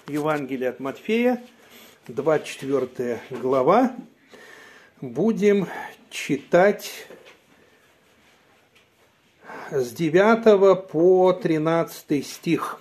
Евангелие от Матфея, 24 глава. Будем читать с 9 по 13 стих.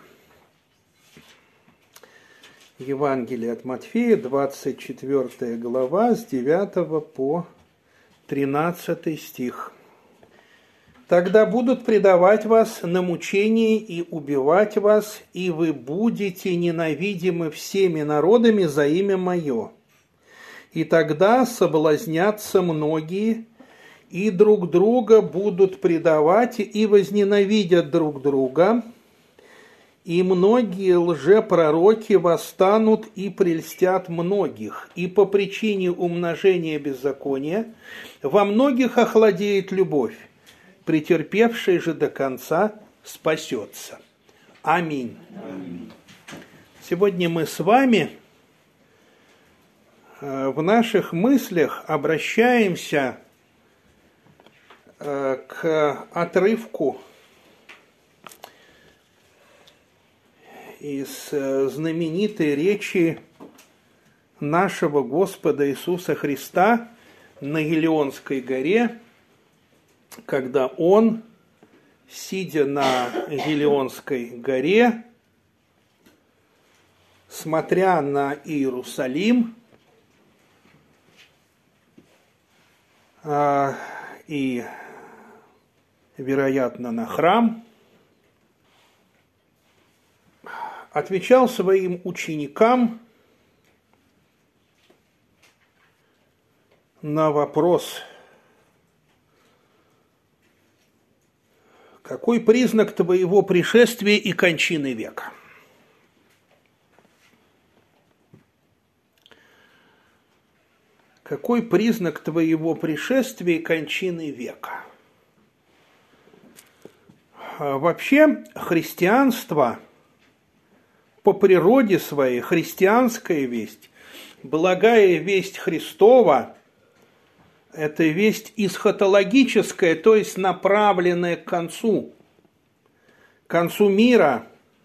Евангелие от Матфея, 24 глава, с 9 по 13 стих. «Тогда будут предавать вас на мучение и убивать вас, и вы будете ненавидимы всеми народами за имя Мое. И тогда соблазнятся многие, и друг друга будут предавать, и возненавидят друг друга, и многие лжепророки восстанут и прельстят многих, и по причине умножения беззакония во многих охладеет любовь, претерпевший же до конца спасется». Аминь. Аминь. Сегодня мы с вами в наших мыслях обращаемся к отрывку из знаменитой речи нашего Господа Иисуса Христа на Елеонской горе, когда Он, сидя на Елеонской горе, смотря на Иерусалим и, вероятно, на храм, отвечал своим ученикам на вопрос: какой признак твоего пришествия и кончины века? Какой признак твоего пришествия и кончины века? Вообще, христианство по природе своей, христианская весть, благая весть Христова, это весть эсхатологическая, то есть направленная к концу мира.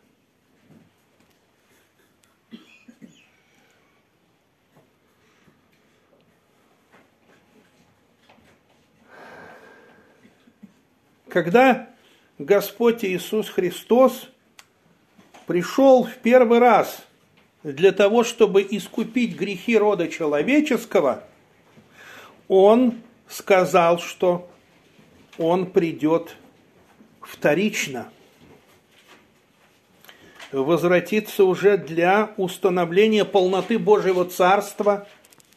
Когда Господь Иисус Христос пришел в первый раз для того, чтобы искупить грехи рода человеческого, Он сказал, что Он придет вторично, возвратится уже для установления полноты Божьего Царства,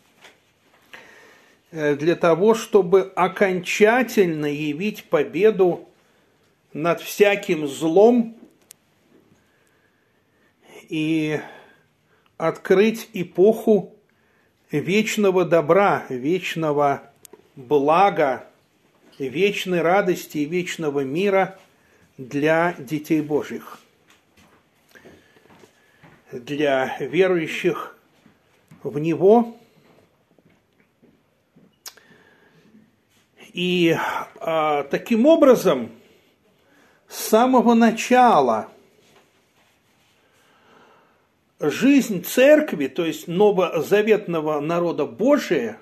для того, чтобы окончательно явить победу над всяким злом и открыть эпоху вечного добра, вечного блага, вечной радости и вечного мира для детей Божьих, для верующих в Него. И таким образом, с самого начала жизнь церкви, то есть новозаветного народа Божия,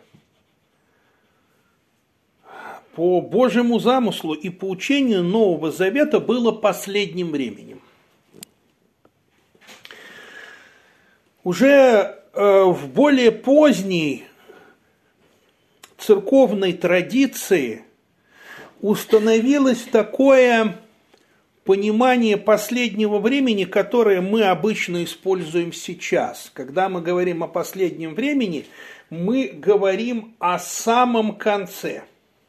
по Божьему замыслу и по учению Нового Завета было последним временем. Уже в более поздней церковной традиции установилось такое понимание последнего времени, которое мы обычно используем сейчас. Когда мы говорим о последнем времени, мы говорим о самом конце.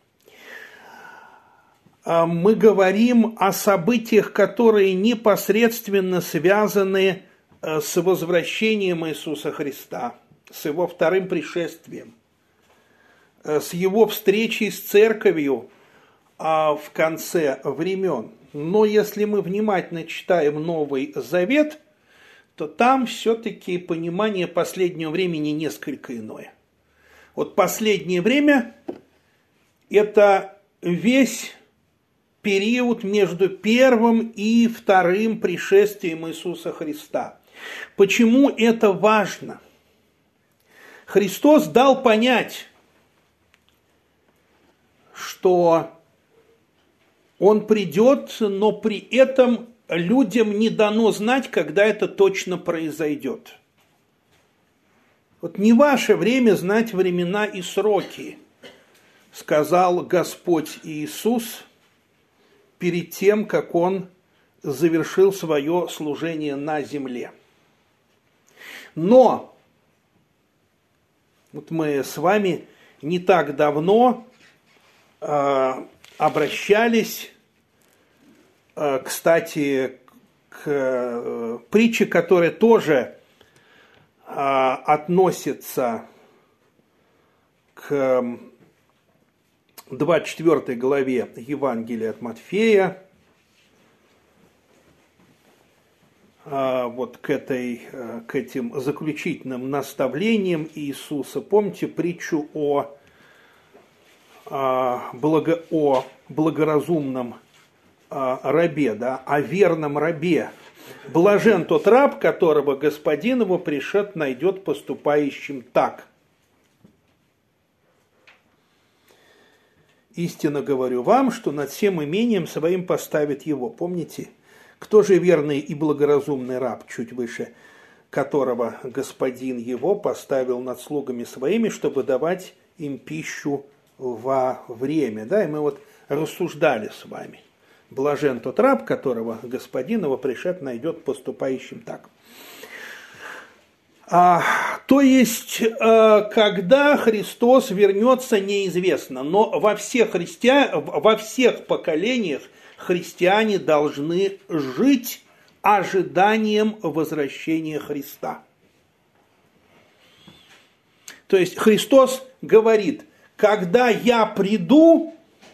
Мы говорим о событиях, которые непосредственно связаны с возвращением Иисуса Христа, с Его вторым пришествием, с Его встречей с церковью в конце времен. Но если мы внимательно читаем Новый Завет, то там все-таки понимание последнего времени несколько иное. Вот последнее время – это весь период между первым и вторым пришествием Иисуса Христа. Почему это важно? Христос дал понять, что Он придет, но при этом людям не дано знать, когда это точно произойдет. Вот не ваше время знать времена и сроки, сказал Господь Иисус перед тем, как Он завершил свое служение на земле. Но вот мы с вами не так давно обращались, кстати, к притче, которая тоже относится к 24 главе Евангелия от Матфея, вот к этим заключительным наставлениям Иисуса. Помните притчу о благоразумном рабе, да, о верном рабе. Блажен тот раб, которого господин его пришед найдет поступающим так. Истинно говорю вам, что над всем имением своим поставит его. Помните, кто же верный и благоразумный раб, чуть выше которого господин его поставил над слугами своими, чтобы давать им пищу во время. Да, и мы вот рассуждали с вами. Блажен тот раб, которого господин его пришед найдет поступающим так. То есть, когда Христос вернется, неизвестно, но во всех поколениях христиане должны жить ожиданием возвращения Христа. То есть Христос говорит, когда я приду,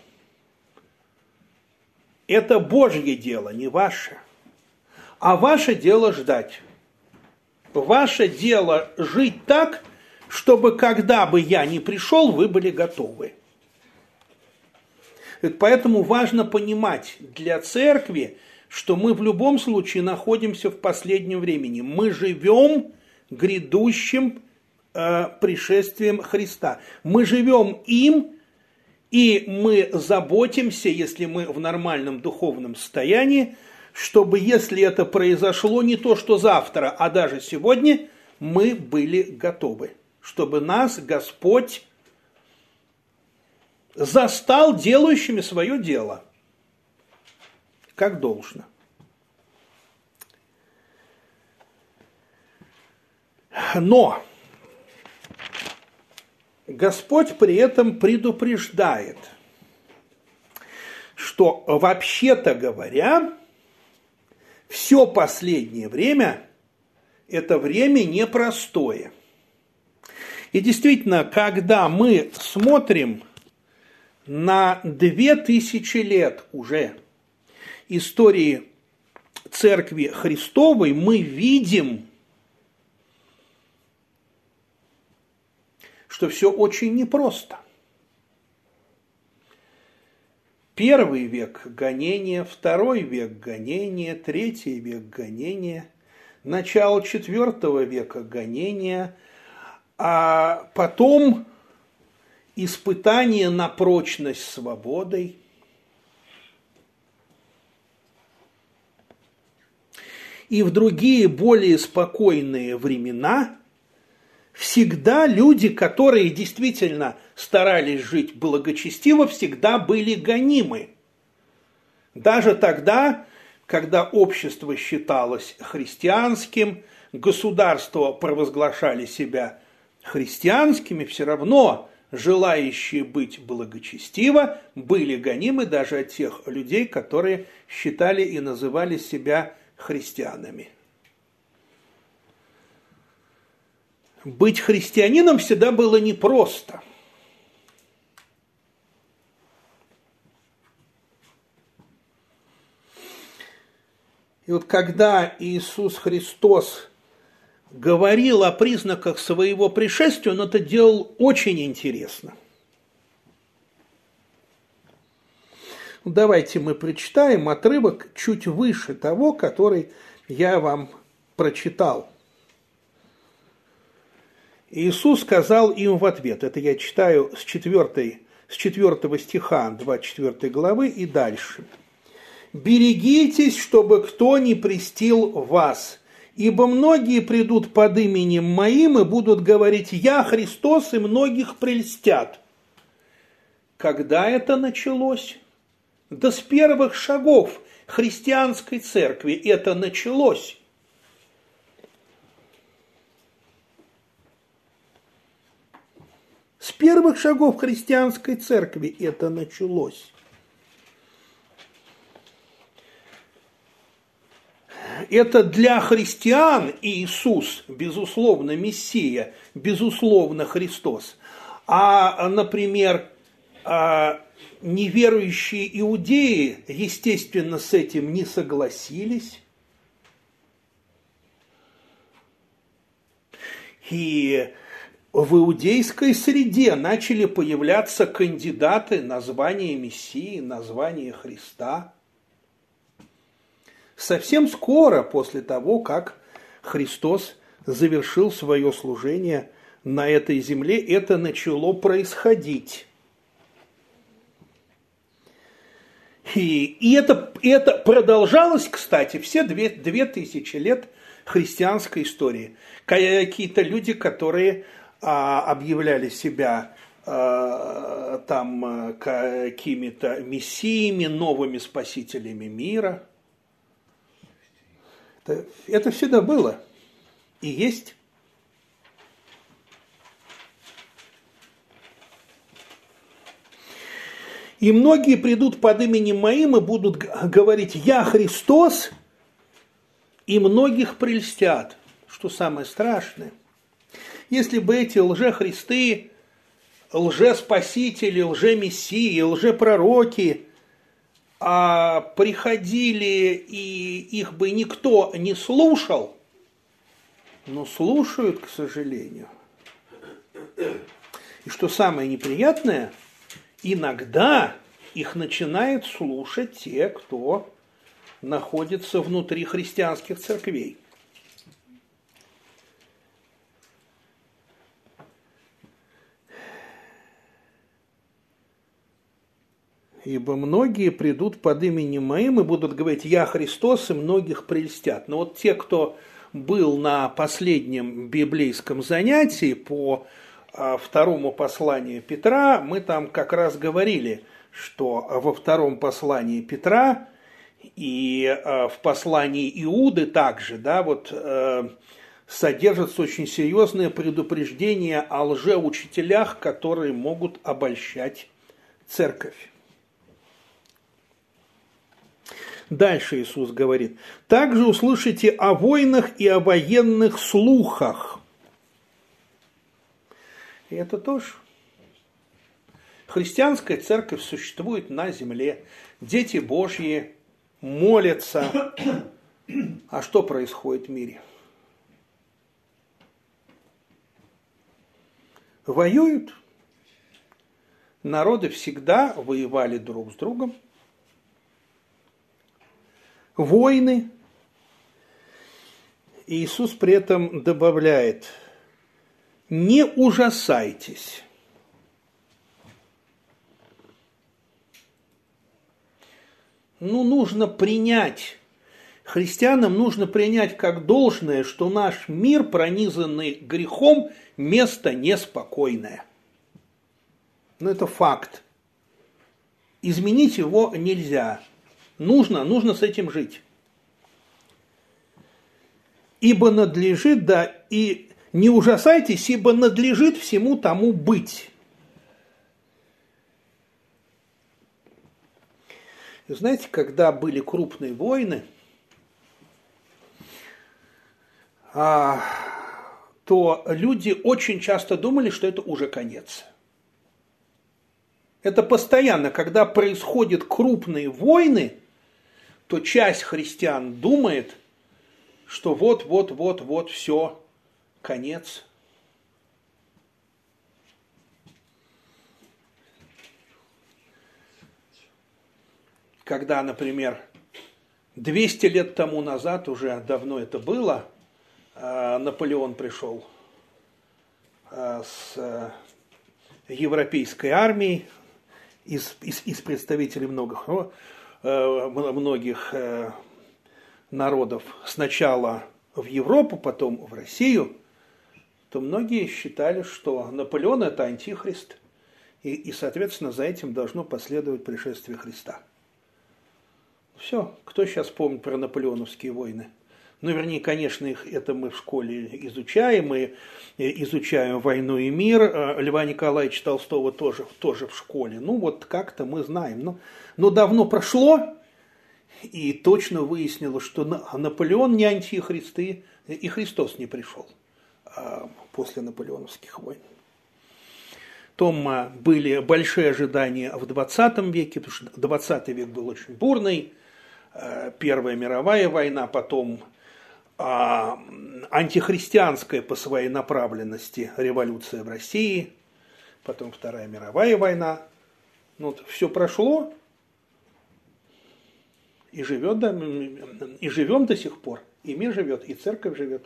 это Божье дело, не ваше, а ваше дело ждать. Ваше дело жить так, чтобы когда бы я ни пришел, вы были готовы. Поэтому важно понимать для церкви, что мы в любом случае находимся в последнем времени. Мы живем грядущим пришествием Христа. Мы живем им, и мы заботимся, если мы в нормальном духовном состоянии, чтобы, если это произошло не то, что завтра, а даже сегодня, мы были готовы. Чтобы нас Господь застал делающими свое дело, как должно. Но Господь при этом предупреждает, что, вообще-то говоря, все последнее время – это время непростое. И действительно, когда мы смотрим на 2000 лет уже истории Церкви Христовой, мы видим, что все очень непросто. Первый век гонения, второй век гонения, третий век гонения, начало IV века гонения, а потом испытание на прочность свободой. И в другие более спокойные времена всегда люди, которые действительно старались жить благочестиво, всегда были гонимы. Даже тогда, когда общество считалось христианским, государства провозглашали себя христианскими, все равно желающие быть благочестиво были гонимы даже от тех людей, которые считали и называли себя христианами. Быть христианином всегда было непросто. И вот когда Иисус Христос говорил о признаках своего пришествия, он это делал очень интересно. Давайте мы прочитаем отрывок чуть выше того, который я вам прочитал. Иисус сказал им в ответ, это я читаю с 4 стиха 24 главы и дальше. «Берегитесь, чтобы кто не прельстил вас, ибо многие придут под именем Моим и будут говорить: Я Христос, и многих прельстят». Когда это началось? Да с первых шагов христианской церкви это началось. С первых шагов христианской церкви это началось. Это для христиан Иисус, безусловно, Мессия, безусловно, Христос. А, например, неверующие иудеи, естественно, с этим не согласились. И в иудейской среде начали появляться кандидаты на звание Мессии, на звание Христа. Совсем скоро после того, как Христос завершил свое служение на этой земле, это начало происходить. И это продолжалось, кстати, все 2000 лет христианской истории. Какие-то люди, которые объявляли себя там какими-то мессиями, новыми спасителями мира. Это всегда было и есть. И многие придут под именем Моим и будут говорить: Я Христос, и многих прельстят. Что самое страшное, если бы эти лжехристы, лжеспасители, лжемессии, лжепророки приходили, и их бы никто не слушал, но слушают, к сожалению. И что самое неприятное, иногда их начинают слушать те, кто находится внутри христианских церквей. Ибо многие придут под именем Моим и будут говорить: Я Христос, и многих прельстят. Но вот те, кто был на последнем библейском занятии по второму посланию Петра, мы там как раз говорили, что во втором послании Петра и в послании Иуды также, да, вот содержится очень серьезное предупреждение о лжеучителях, которые могут обольщать церковь. Дальше Иисус говорит: также услышите о войнах и о военных слухах. И это тоже. Христианская церковь существует на земле. Дети Божьи молятся. А что происходит в мире? Воюют. Народы всегда воевали друг с другом. Войны. И Иисус при этом добавляет: не ужасайтесь. Нужно принять, христианам нужно принять как должное, что наш мир, пронизанный грехом, место неспокойное. Это факт. Изменить его нельзя. Нужно с этим жить. Ибо надлежит, да, и не ужасайтесь, ибо надлежит всему тому быть. Знаете, когда были крупные войны, то люди очень часто думали, что это уже конец. Это постоянно, когда происходят крупные войны, то часть христиан думает, что вот, все, конец. когда, например, 200 лет тому назад, уже давно это было, Наполеон пришел с европейской армией, из представителей многих народов, сначала в Европу, потом в Россию, то многие считали, что Наполеон – это антихрист, и, соответственно, за этим должно последовать пришествие Христа. Все, кто сейчас помнит про наполеоновские войны? Ну, вернее, конечно, это мы в школе изучаем, мы изучаем «Войну и мир», Льва Николаевича Толстого тоже в школе. Ну, вот как-то мы знаем. Но давно прошло, и точно выяснилось, что Наполеон не антихрист, и Христос не пришел после наполеоновских войн. Потом были большие ожидания в 20 веке, потому что 20 век был очень бурный, Первая мировая война, потом антихристианская по своей направленности революция в России, потом Вторая мировая война. Ну, вот все прошло, и живем до сих пор. И мир живет, и церковь живет.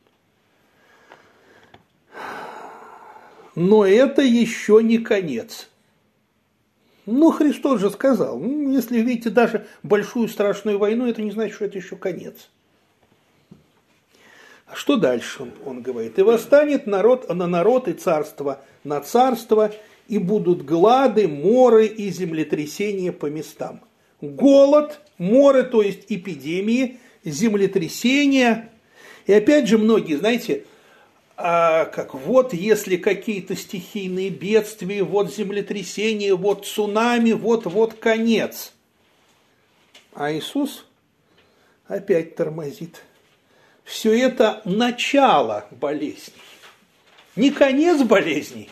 Но это еще не конец. Ну, Христос же сказал, если видите даже большую страшную войну, это не значит, что это еще конец. А что дальше? Он говорит, и восстанет народ на народ, и царство на царство, и будут глады, моры и землетрясения по местам. Голод, моры, то есть эпидемии, землетрясения. И опять же многие, знаете, вот если какие-то стихийные бедствия, вот землетрясения, вот цунами, вот конец. А Иисус опять тормозит. Все это начало болезней. Не конец болезней,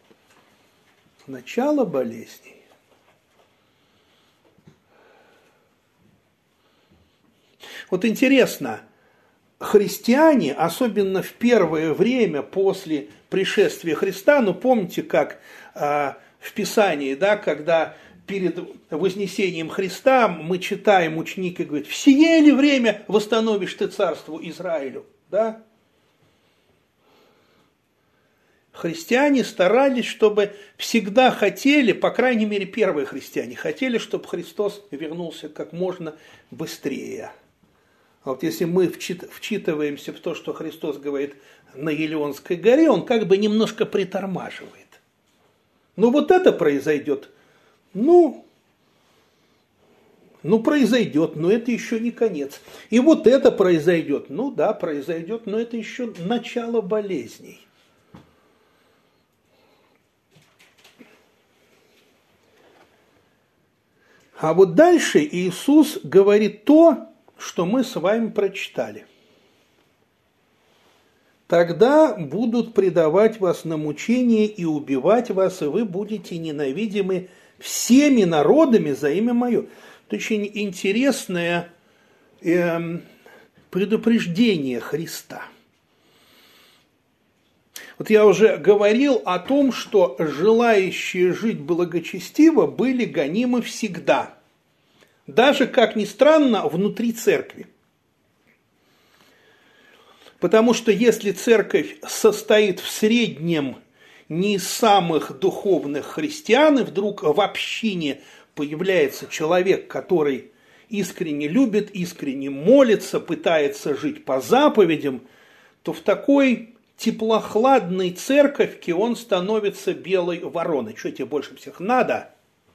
начало болезней. Вот интересно, христиане, особенно в первое время после пришествия Христа, ну помните, как в Писании, да, когда перед вознесением Христа мы читаем, ученики говорят, в сие ли время восстановишь ты царству Израилю, да? Христиане старались, чтобы всегда хотели, по крайней мере первые христиане, хотели, чтобы Христос вернулся как можно быстрее. А вот если мы вчитываемся в то, что Христос говорит на Елеонской горе, он как бы немножко притормаживает. Но вот это произойдет. Ну, произойдет, но это еще не конец. И вот это произойдет. Ну да, произойдет, но это еще начало болезней. А вот дальше Иисус говорит то, что мы с вами прочитали. Тогда будут предавать вас на мучение и убивать вас, и вы будете ненавидимы всеми народами за имя мое. Это очень интересное предупреждение Христа. Вот я уже говорил о том, что желающие жить благочестиво были гонимы всегда. Даже, как ни странно, внутри церкви. Потому что если церковь состоит в среднем не из самых духовных христиан, и вдруг в общине появляется человек, который искренне любит, искренне молится, пытается жить по заповедям, то в такой теплохладной церковке он становится белой вороной. Что тебе больше всех надо?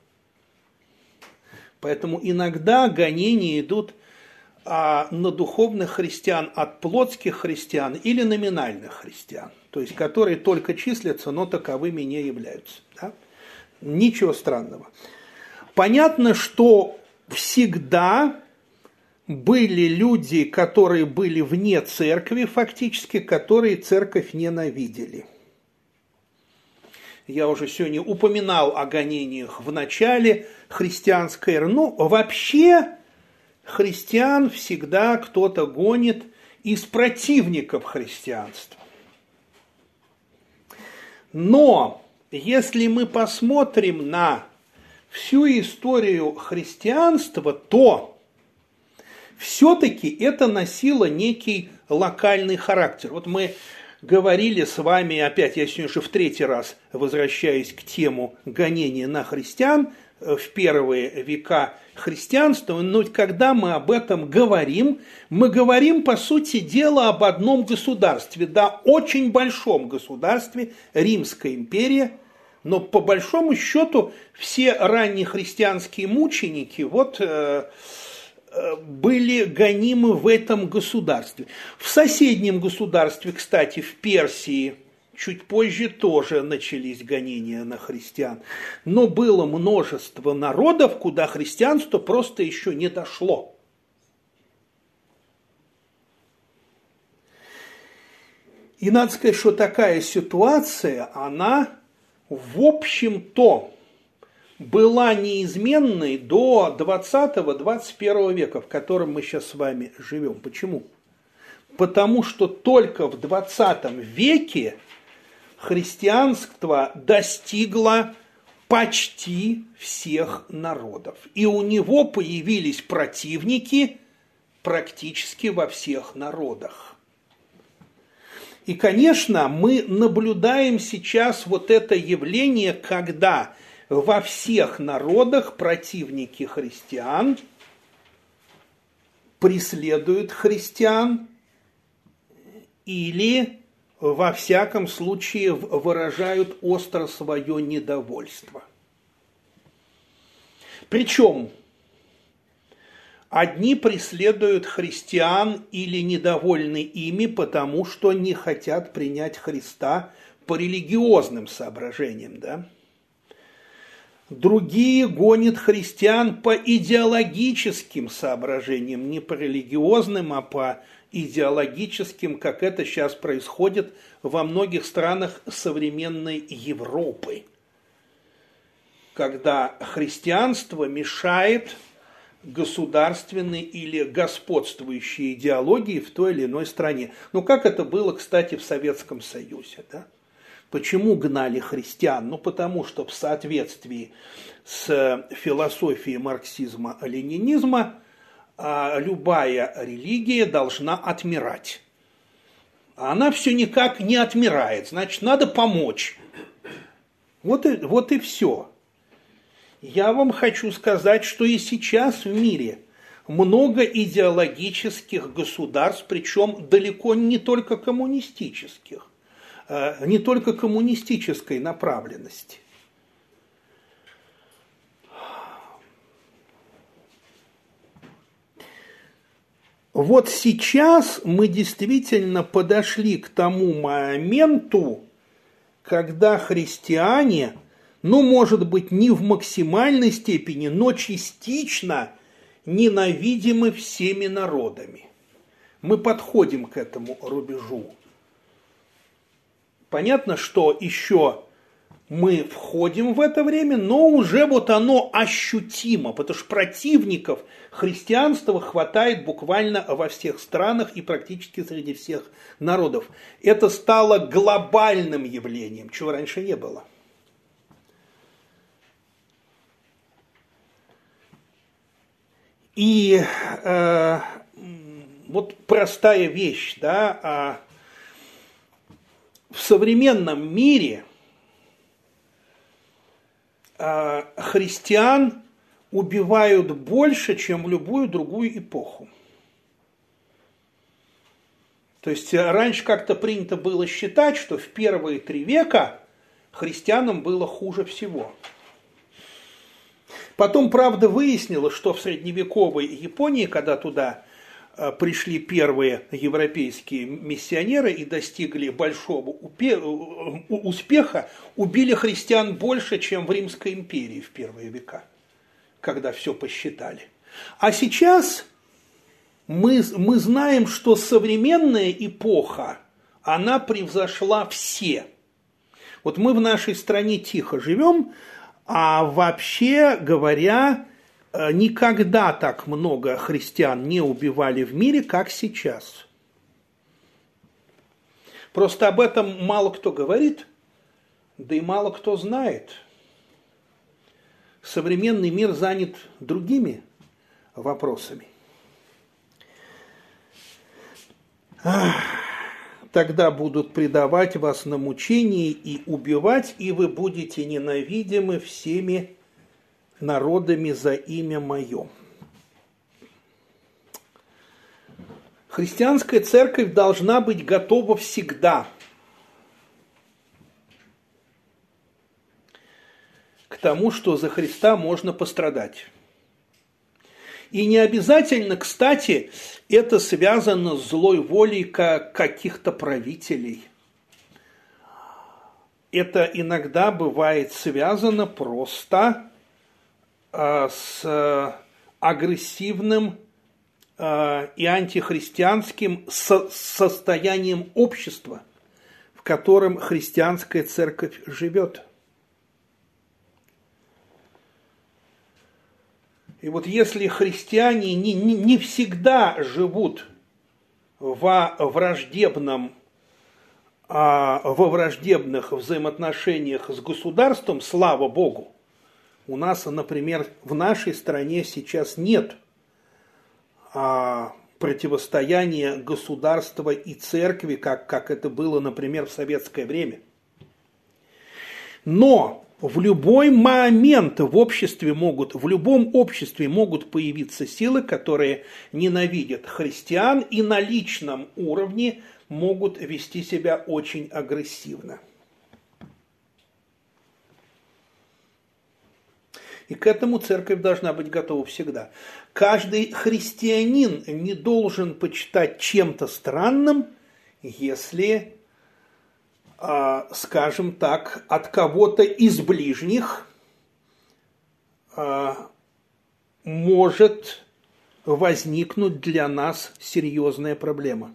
Поэтому иногда гонения идут на духовных христиан от плотских христиан или номинальных христиан, то есть которые только числятся, но таковыми не являются. Да? Ничего странного. Понятно, что всегда были люди, которые были вне церкви фактически, которые церковь ненавидели. Я уже сегодня упоминал о гонениях в начале христианской эры. Ну, вообще, христиан всегда кто-то гонит из противников христианства. Но, если мы посмотрим на всю историю христианства, то все-таки это носило некий локальный характер. Вот мы говорили с вами, опять я сегодня уже в третий раз возвращаюсь к тему гонения на христиан в первые века христианства, но когда мы об этом говорим, мы говорим, по сути дела, об одном государстве, да, очень большом государстве, Римская империя, но по большому счету все ранние христианские мученики были гонимы в этом государстве. В соседнем государстве, кстати, в Персии, чуть позже тоже начались гонения на христиан. Но было множество народов, куда христианство просто еще не дошло. И надо сказать, что такая ситуация, она, в общем-то, была неизменной до 20-21 века, в котором мы сейчас с вами живем. Почему? Потому что только в 20 веке христианство достигло почти всех народов. И у него появились противники практически во всех народах. И, конечно, мы наблюдаем сейчас вот это явление, когда во всех народах противники христиан преследуют христиан или, во всяком случае, выражают остро свое недовольство. Причем одни преследуют христиан или недовольны ими, потому что не хотят принять Христа по религиозным соображениям, да? Другие гонят христиан по идеологическим соображениям, не по религиозным, а по идеологическим, как это сейчас происходит во многих странах современной Европы, когда христианство мешает государственной или господствующей идеологии в той или иной стране. Ну, как это было, кстати, в Советском Союзе, да? Почему гнали христиан? Ну, потому что в соответствии с философией марксизма-ленинизма любая религия должна отмирать. А она все никак не отмирает, значит, надо помочь. Вот и все. Я вам хочу сказать, что и сейчас в мире много идеологических государств, причем далеко не только коммунистических, не только коммунистической направленности. Вот сейчас мы действительно подошли к тому моменту, когда христиане, ну, может быть, не в максимальной степени, но частично ненавидимы всеми народами. Мы подходим к этому рубежу. Понятно, что еще мы входим в это время, но уже вот оно ощутимо, потому что противников христианства хватает буквально во всех странах и практически среди всех народов. Это стало глобальным явлением, чего раньше не было. И вот простая вещь, да, в современном мире христиан убивают больше, чем в любую другую эпоху. То есть раньше как-то принято было считать, что в первые 3 века христианам было хуже всего. Потом, правда, выяснилось, что в средневековой Японии, когда туда пришли первые европейские миссионеры и достигли большого успеха, убили христиан больше, чем в Римской империи в первые века, когда все посчитали. А сейчас мы знаем, что современная эпоха, она превзошла все. Вот мы в нашей стране тихо живем, а вообще говоря, никогда так много христиан не убивали в мире, как сейчас. Просто об этом мало кто говорит, да и мало кто знает. современный мир занят другими вопросами. Тогда будут предавать вас на мучение и убивать, и вы будете ненавидимы всеми народами за имя Мое. Христианская церковь должна быть готова всегда к тому, что за Христа можно пострадать. И не обязательно, кстати, это связано с злой волей каких-то правителей. Это иногда бывает связано просто с агрессивным и антихристианским состоянием общества, в котором христианская церковь живет. И вот если христиане не всегда живут во враждебных взаимоотношениях с государством, слава Богу, у нас, например, в нашей стране сейчас нет противостояния государства и церкви, как это было, например, в советское время. Но в любой момент в любом обществе могут появиться силы, которые ненавидят христиан и на личном уровне могут вести себя очень агрессивно. И к этому церковь должна быть готова всегда. Каждый христианин не должен почитать чем-то странным, если, скажем так, от кого-то из ближних может возникнуть для нас серьезная проблема.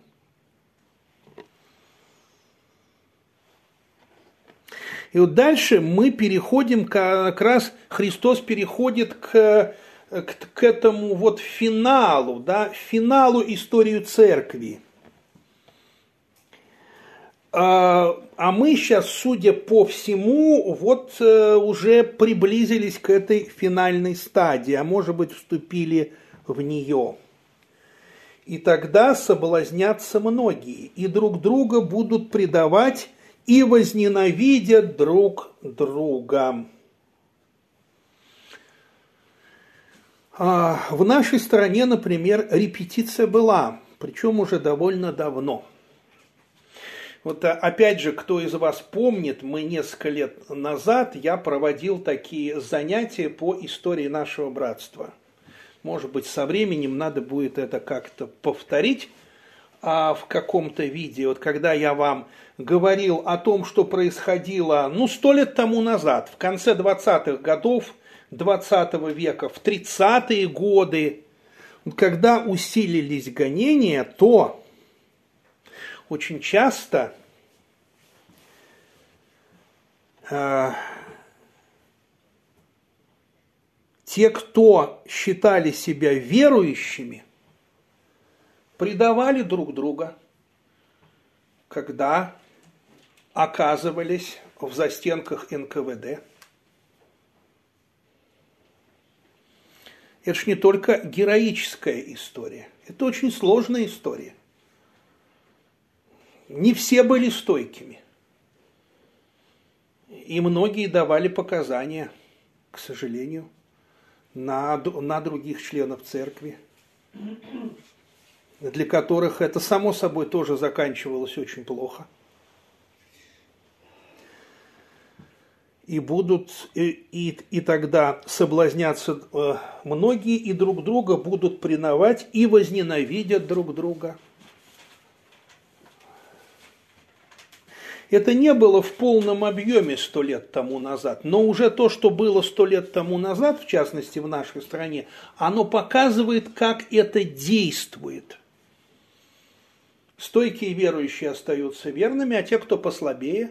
И вот дальше мы переходим, как раз Христос переходит к этому вот финалу, финалу истории церкви. А мы сейчас, судя по всему, вот уже приблизились к этой финальной стадии, а может быть вступили в нее. И тогда соблазнятся многие, и друг друга будут предавать, и возненавидят друг друга. В нашей стране, например, репетиция была, причем уже довольно давно. Вот опять же, кто из вас помнит, мы несколько лет назад я проводил такие занятия по истории нашего братства. Может быть, со временем надо будет это как-то повторить в каком-то виде. Вот когда я вам говорил о том, что происходило 100 лет тому назад, в конце 20-х годов 20 века, в 30-е годы, когда усилились гонения, то очень часто те, кто считали себя верующими, предавали друг друга, когда оказывались в застенках НКВД. Это же не только героическая история, это очень сложная история. Не все были стойкими. И многие давали показания, к сожалению, на других членов церкви, для которых это, само собой, тоже заканчивалось очень плохо. И тогда соблазнятся многие, и друг друга будут предавать, и возненавидят друг друга. Это не было в полном объеме 100 лет тому назад, но уже то, что было 100 лет тому назад, в частности в нашей стране, оно показывает, как это действует. Стойкие верующие остаются верными, а те, кто послабее,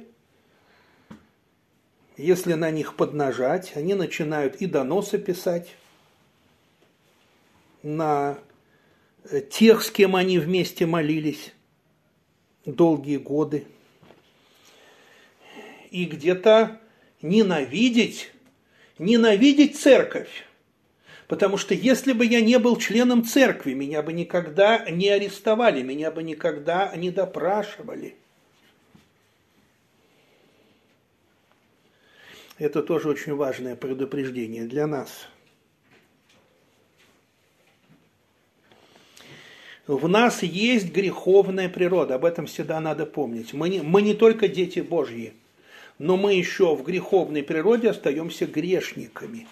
если на них поднажать, они начинают и доносы писать на тех, с кем они вместе молились долгие годы. И где-то ненавидеть ненавидеть церковь. Потому что если бы я не был членом церкви, меня бы никогда не арестовали, меня бы никогда не допрашивали. Это тоже очень важное предупреждение для нас. В нас есть греховная природа, об этом всегда надо помнить. Мы не только дети Божьи, но мы еще в греховной природе остаемся грешниками.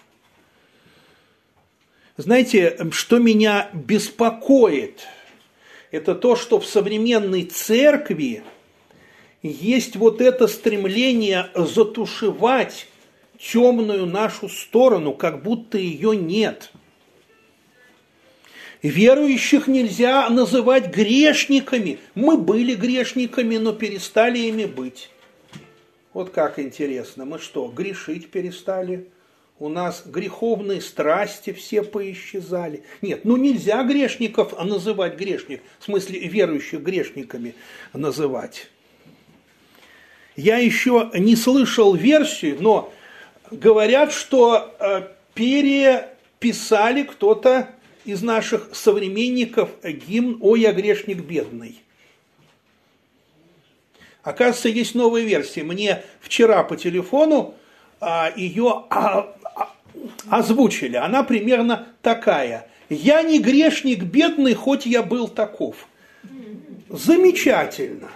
Знаете, что меня беспокоит, это то, что в современной церкви есть вот это стремление затушевать темную нашу сторону, как будто ее нет. Верующих нельзя называть грешниками. Мы были грешниками, но перестали ими быть. Вот как интересно, мы что, грешить перестали? У нас греховные страсти все поисчезали. Нет, нельзя грешников называть грешник, в смысле верующих грешниками называть. Я еще не слышал версию, но говорят, что переписали кто-то из наших современников гимн «Ой, я грешник бедный». Оказывается, есть новая версия. Мне вчера по телефону ее озвучили. Она примерно такая. «Я не грешник бедный, хоть я был таков». Замечательно.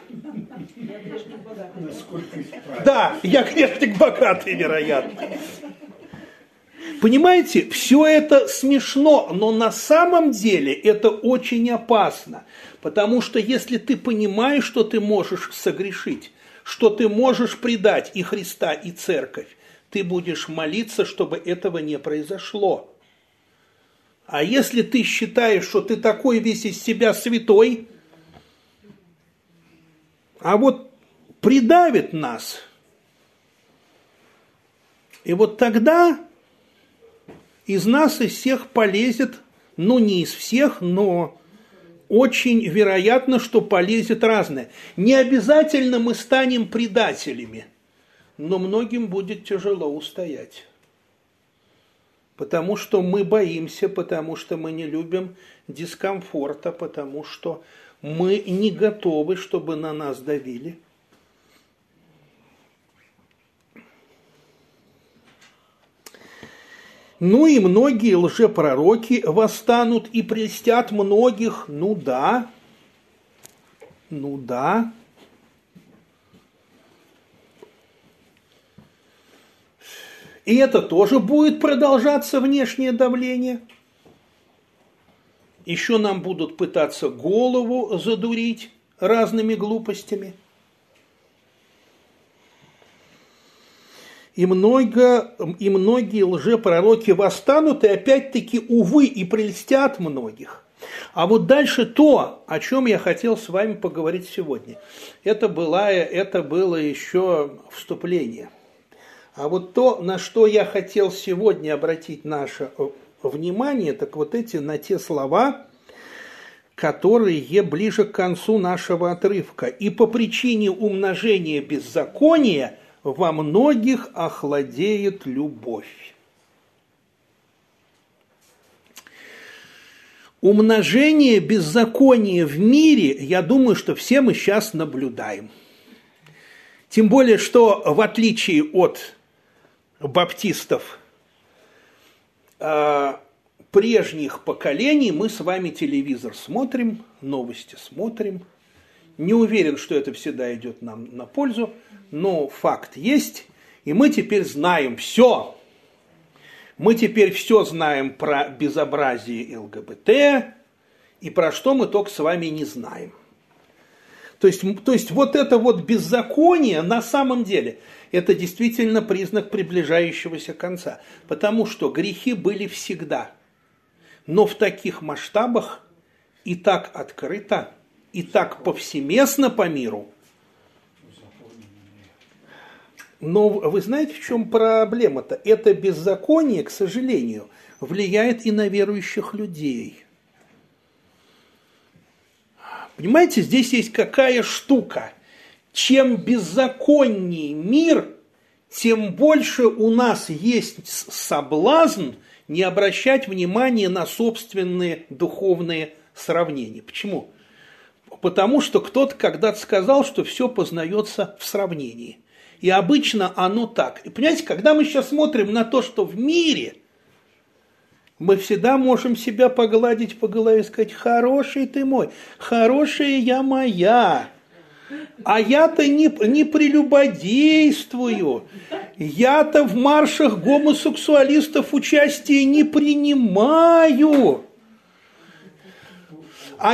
Да, я грешник богатый, вероятно. Понимаете, все это смешно, но на самом деле это очень опасно. Потому что если ты понимаешь, что ты можешь согрешить, что ты можешь предать и Христа, и церковь, ты будешь молиться, чтобы этого не произошло. А если ты считаешь, что ты такой весь из себя святой, а вот придавит нас, и вот тогда из нас из всех полезет, не из всех, но очень вероятно, что полезет разное. Не обязательно мы станем предателями, но многим будет тяжело устоять. Потому что мы боимся, потому что мы не любим дискомфорта, потому что мы не готовы, чтобы на нас давили. И многие лжепророки восстанут и прельстят многих. Да. И это тоже будет продолжаться, внешнее давление. Еще нам будут пытаться голову задурить разными глупостями. И многие лжепророки восстанут, и опять-таки, увы, и прельстят многих. А вот дальше то, о чем я хотел с вами поговорить сегодня. Это было еще вступление. А вот то, на что я хотел сегодня обратить наше внимание, так вот на те слова, которые ближе к концу нашего отрывка. «И по причине умножения беззакония во многих охладеет любовь». Умножение беззакония в мире, я думаю, что все мы сейчас наблюдаем. Тем более, что в отличие от баптистов прежних поколений, мы с вами телевизор смотрим, новости смотрим. Не уверен, что это всегда идет нам на пользу, но факт есть, и мы теперь знаем все. Мы теперь все знаем про безобразие ЛГБТ и про что мы только с вами не знаем. То есть вот это вот беззаконие на самом деле это действительно признак приближающегося конца, потому что грехи были всегда, но в таких масштабах и так открыто, и так повсеместно по миру. Но вы знаете, в чем проблема-то? Это беззаконие, к сожалению, влияет и на верующих людей. Понимаете, здесь есть какая штука. Чем беззаконнее мир, тем больше у нас есть соблазн не обращать внимания на собственные духовные сравнения. Почему? Потому что кто-то когда-то сказал, что все познается в сравнении. И обычно оно так. И понимаете, когда мы сейчас смотрим на то, что в мире, мы всегда можем себя погладить по голове и сказать: хороший ты мой, хорошая я моя. А я-то не прелюбодействую, я-то в маршах гомосексуалистов участие не принимаю. А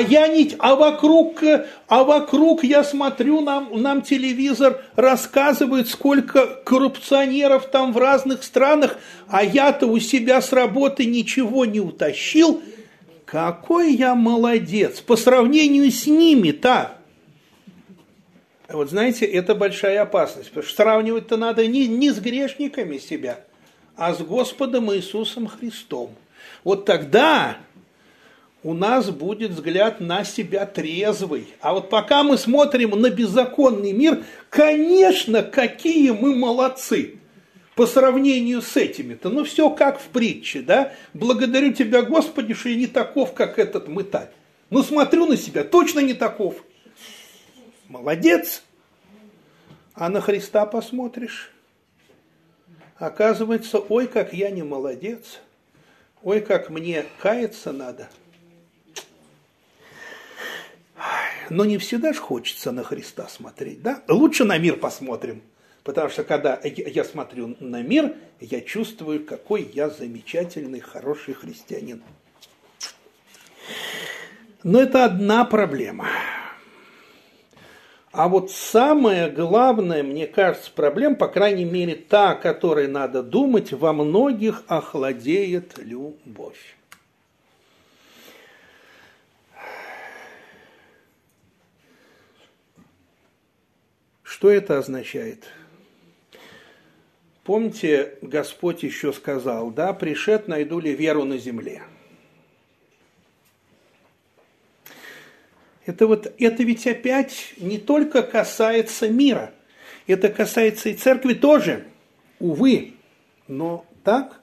вокруг я смотрю, нам телевизор рассказывает, сколько коррупционеров там в разных странах, а я-то у себя с работы ничего не утащил. Какой я молодец по сравнению с ними-то. Вот знаете, это большая опасность, потому что сравнивать-то надо не с грешниками себя, а с Господом Иисусом Христом. Вот тогда у нас будет взгляд на себя трезвый. А вот пока мы смотрим на беззаконный мир, конечно, какие мы молодцы по сравнению с этими-то. Ну, все как в притче, да? Благодарю тебя, Господи, что я не таков, как этот мытарь. Ну, смотрю на себя, точно не таков. Молодец. А на Христа посмотришь. Оказывается, ой, как я не молодец. Ой, как мне каяться надо. Но не всегда же хочется на Христа смотреть, да? Лучше на мир посмотрим. Потому что когда я смотрю на мир, я чувствую, какой я замечательный, хороший христианин. Но это одна проблема. А вот самая главная, мне кажется, проблема, по крайней мере, та, о которой надо думать, во многих охладеет любовь. Что это означает? Помните, Господь еще сказал, да, пришед, найду ли веру на земле. Это ведь опять не только касается мира, это касается и церкви тоже, увы, но так.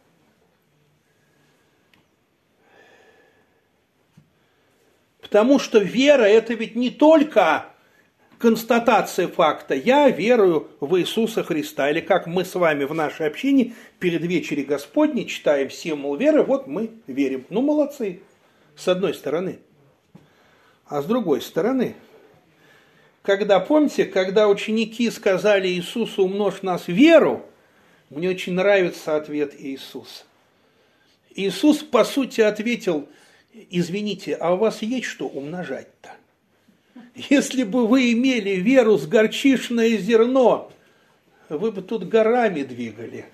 Потому что вера – это ведь не только констатация факта «я верую в Иисуса Христа», или как мы с вами в нашей общине перед вечерей Господней читаем символ веры, вот мы верим. Ну, молодцы, с одной стороны. А с другой стороны, помните, когда ученики сказали Иисусу: умножь нас веру, мне очень нравится ответ Иисуса. Иисус, по сути, ответил: извините, а у вас есть что умножать-то? Если бы вы имели веру с горчичное зерно, вы бы тут горами двигали.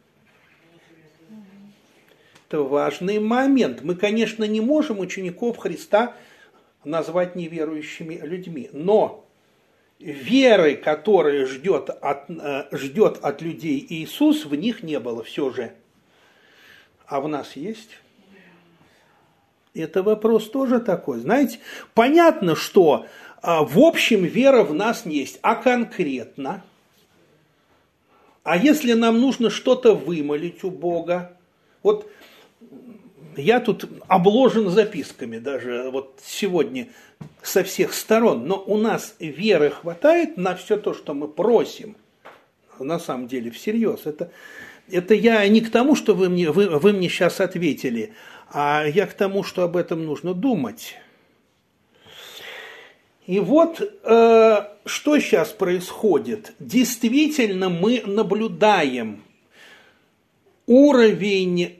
Это важный момент. Мы, конечно, не можем учеников Христа назвать неверующими людьми, но веры, которая ждет от людей Иисус, в них не было все же. А в нас есть? Это вопрос тоже такой. Знаете, понятно, что в общем вера в нас есть, а конкретно? А если нам нужно что-то вымолить у Бога? Вот я тут обложен записками даже вот сегодня со всех сторон, но у нас веры хватает на все то, что мы просим. На самом деле, всерьез. Это я не к тому, что вы мне сейчас ответили, а я к тому, что об этом нужно думать. И вот что сейчас происходит. Действительно, мы наблюдаем уровень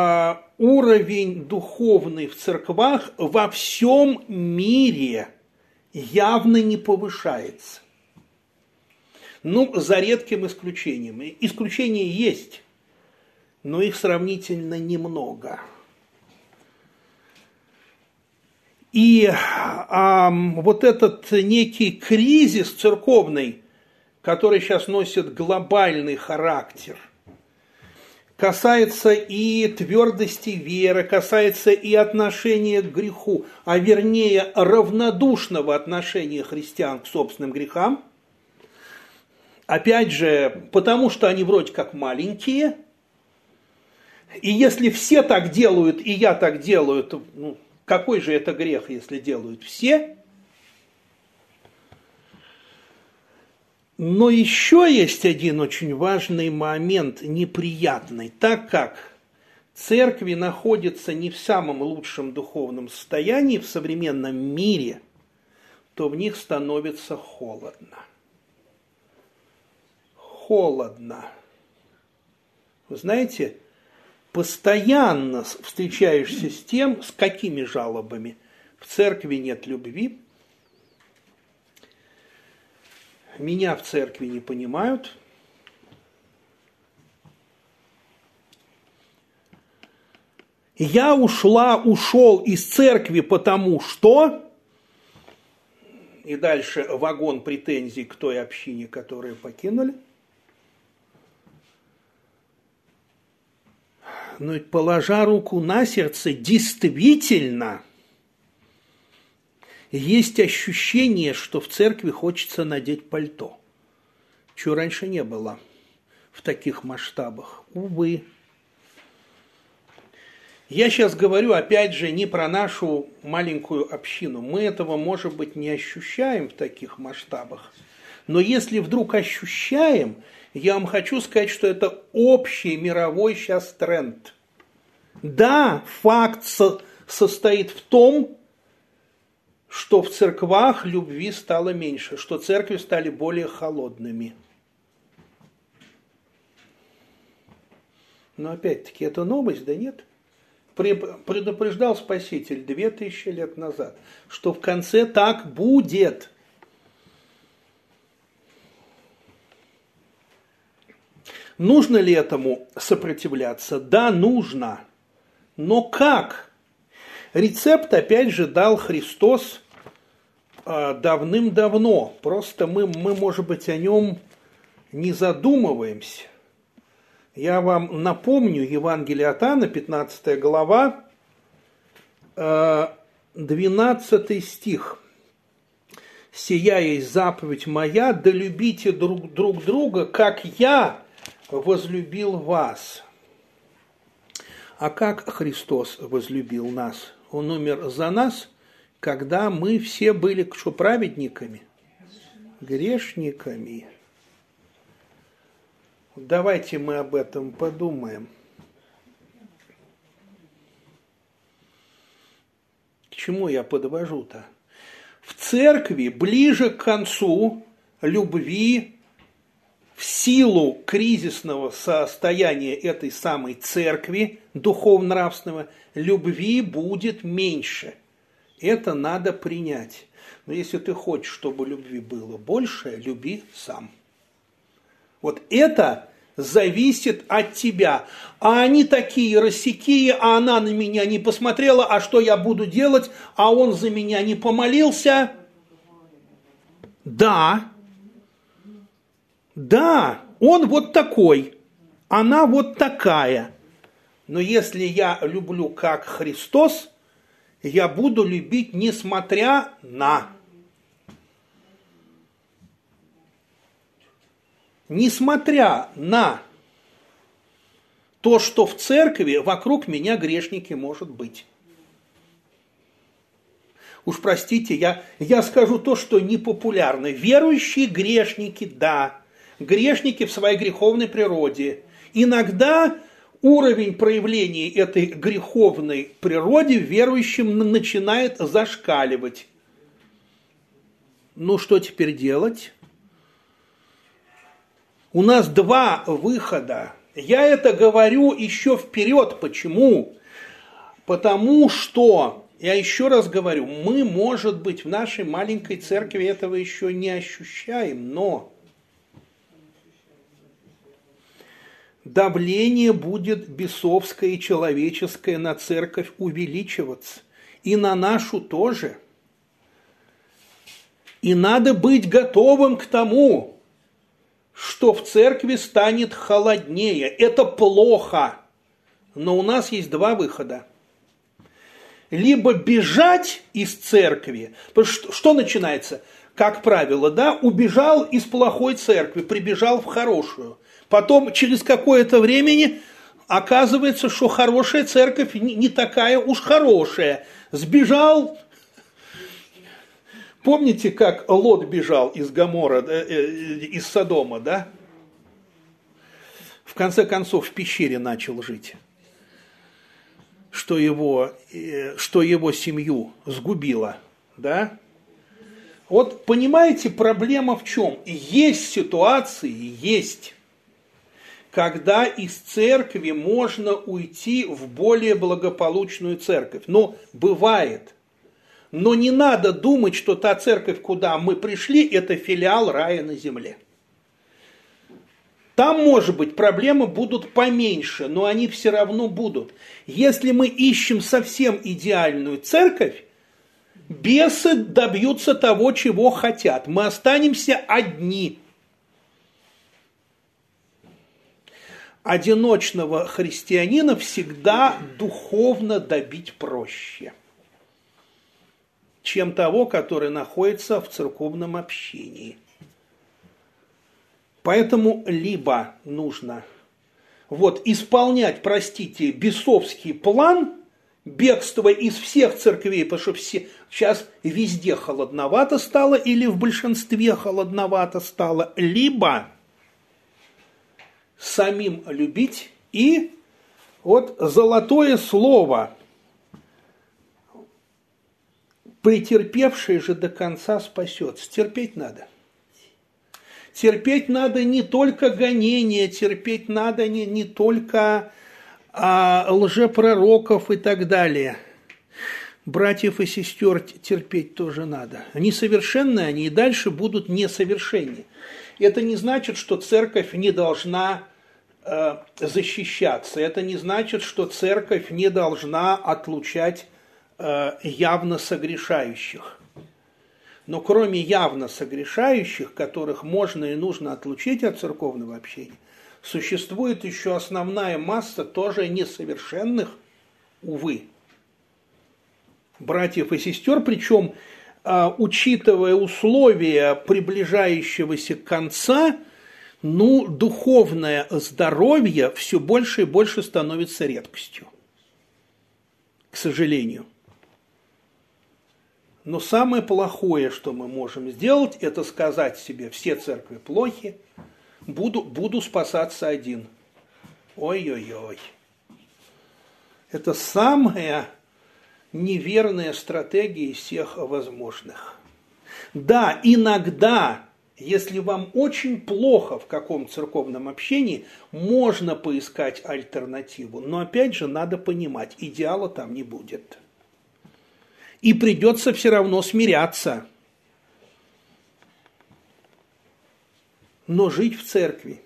духовный в церквах во всем мире явно не повышается. Ну, за редким исключением. Исключения есть, но их сравнительно немного. И вот этот некий кризис церковный, который сейчас носит глобальный характер, касается и твердости веры, касается и отношения к греху, а вернее равнодушного отношения христиан к собственным грехам, Опять же, потому что они вроде как маленькие. И если все так делают, и я так делаю, то какой же это грех, если делают все? Но еще есть один очень важный момент, неприятный. Так как церкви находятся не в самом лучшем духовном состоянии в современном мире, то в них становится холодно. Холодно. Вы знаете, постоянно встречаешься с тем, с какими жалобами. В церкви нет любви, меня в церкви не понимают, я ушел из церкви потому что, и дальше вагон претензий к той общине, которую покинули. Но ведь, положа руку на сердце, действительно есть ощущение, что в церкви хочется надеть пальто. Чего раньше не было в таких масштабах. Увы. Я сейчас говорю, опять же, не про нашу маленькую общину. Мы этого, может быть, не ощущаем в таких масштабах. Но если вдруг ощущаем, я вам хочу сказать, что это общий мировой сейчас тренд. Да, факт состоит в том, что в церквах любви стало меньше, что церкви стали более холодными. Но опять-таки, это новость, да нет? Предупреждал Спаситель 2000 лет назад, что в конце так будет. Нужно ли этому сопротивляться? Да, нужно. Но как? Рецепт, опять же, дал Христос давным-давно. Просто мы, может быть, о нем не задумываемся. Я вам напомню, Евангелие от Иоанна, 15 глава, 12 стих. «Сия есть заповедь моя, да любите друг друга, как я возлюбил вас». А как Христос возлюбил нас? Он умер за нас, когда мы все были что, праведниками? Грешниками. Давайте мы об этом подумаем. К чему я подвожу-то? В церкви ближе к концу любви, в силу кризисного состояния этой самой церкви, духовно-нравственного, любви будет меньше. Это надо принять. Но если ты хочешь, чтобы любви было больше, люби сам. Вот это зависит от тебя. А они такие рассекие, а она на меня не посмотрела, а что я буду делать, а он за меня не помолился. Да, он вот такой, она вот такая. Но если я люблю как Христос, я буду любить несмотря на. Несмотря на то, что в церкви вокруг меня грешники может быть. Уж простите, я скажу то, что непопулярно. Верующие грешники, да. Грешники в своей греховной природе. Иногда уровень проявления этой греховной природы в верующем начинает зашкаливать. Ну, что теперь делать? У нас два выхода. Я это говорю еще вперед. Почему? Потому что, я еще раз говорю, мы, может быть, в нашей маленькой церкви этого еще не ощущаем, но давление будет бесовское и человеческое на церковь увеличиваться. И на нашу тоже. И надо быть готовым к тому, что в церкви станет холоднее. Это плохо. Но у нас есть два выхода. Либо бежать из церкви. Потому что начинается? как правило, да, убежал из плохой церкви, прибежал в хорошую. Потом через какое-то времени оказывается, что хорошая церковь не такая уж хорошая. Сбежал. Помните, как Лот бежал из Гомора, из Содома, да? В конце концов в пещере начал жить, что его семью сгубило, да? Вот понимаете, проблема в чем? Есть ситуации, когда из церкви можно уйти в более благополучную церковь. Но бывает. Но не надо думать, что та церковь, куда мы пришли, это филиал рая на земле. Там, может быть, проблемы будут поменьше, но они все равно будут. Если мы ищем совсем идеальную церковь, бесы добьются того, чего хотят. Мы останемся одни. Одиночного христианина всегда духовно добить проще, чем того, который находится в церковном общении. Поэтому либо нужно исполнять, простите, бесовский план бегства из всех церквей, потому что сейчас везде холодновато стало или в большинстве холодновато стало, либо самим любить и золотое слово: претерпевший же до конца спасется. Терпеть надо. Терпеть надо не только гонения, терпеть надо не только лжепророков и так далее. Братьев и сестер терпеть тоже надо. Они совершенны, они и дальше будут несовершенны. Это не значит, что церковь не должна защищаться. Это не значит, что церковь не должна отлучать явно согрешающих. Но кроме явно согрешающих, которых можно и нужно отлучить от церковного общения, существует еще основная масса тоже несовершенных, увы, братьев и сестер, причем, учитывая условия приближающегося конца, духовное здоровье все больше и больше становится редкостью, к сожалению. Но самое плохое, что мы можем сделать, это сказать себе: все церкви плохи, буду спасаться один. Ой-ой-ой. Это самая неверная стратегия из всех возможных. Да, иногда, если вам очень плохо в каком церковном общении, можно поискать альтернативу. Но опять же, надо понимать, идеала там не будет. И придется все равно смиряться. Но жить в церкви.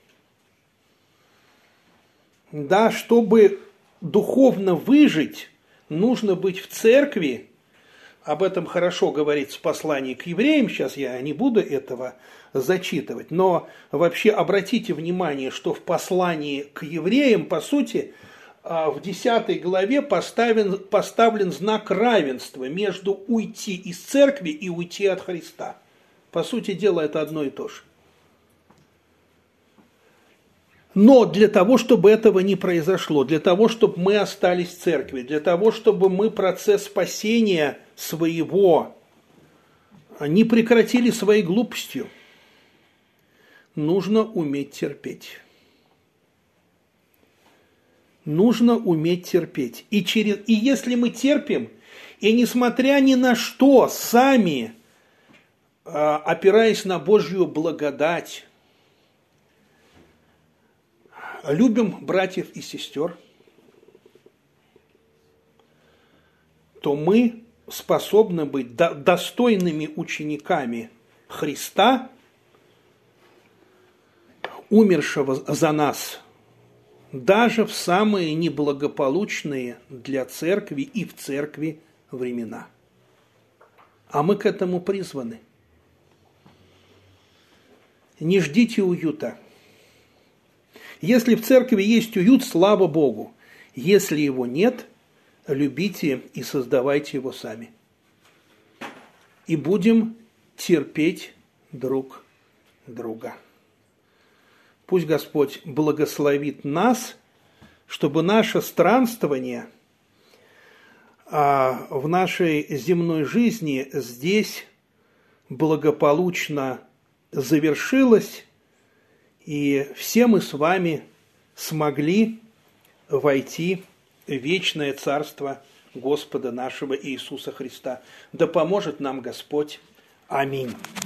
Да, чтобы духовно выжить, нужно быть в церкви. Об этом хорошо говорится в послании к евреям. Сейчас я не буду этого зачитывать. Но вообще обратите внимание, что в послании к евреям, по сути, в 10 главе поставлен знак равенства между уйти из церкви и уйти от Христа. По сути дела, это одно и то же. Но для того, чтобы этого не произошло, для того, чтобы мы остались в церкви, для того, чтобы мы процесс спасения своего не прекратили своей глупостью, нужно уметь терпеть. Нужно уметь терпеть. И если мы терпим, и несмотря ни на что, сами, опираясь на Божью благодать, любим братьев и сестер, то мы способны быть достойными учениками Христа, умершего за нас, даже в самые неблагополучные для церкви и в церкви времена. А мы к этому призваны. Не ждите уюта. Если в церкви есть уют, слава Богу. Если его нет, любите и создавайте его сами. И будем терпеть друг друга. Пусть Господь благословит нас, чтобы наше странствование в нашей земной жизни здесь благополучно завершилось, и все мы с вами смогли войти в вечное царство Господа нашего Иисуса Христа. Да поможет нам Господь. Аминь.